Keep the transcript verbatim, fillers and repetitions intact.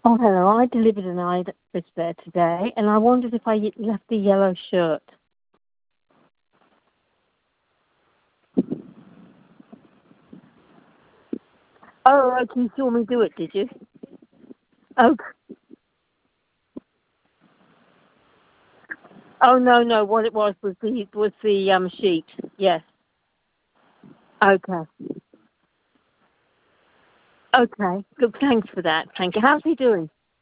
Oh, hello. I delivered an item there today, and I wondered if I y- left the yellow shirt. Oh, okay, you saw me do it, did you? Oh, oh no, no. What it was was the was the um sheet. Yes. Okay. Okay. Good. Thanks for that. Thank you. How's he doing?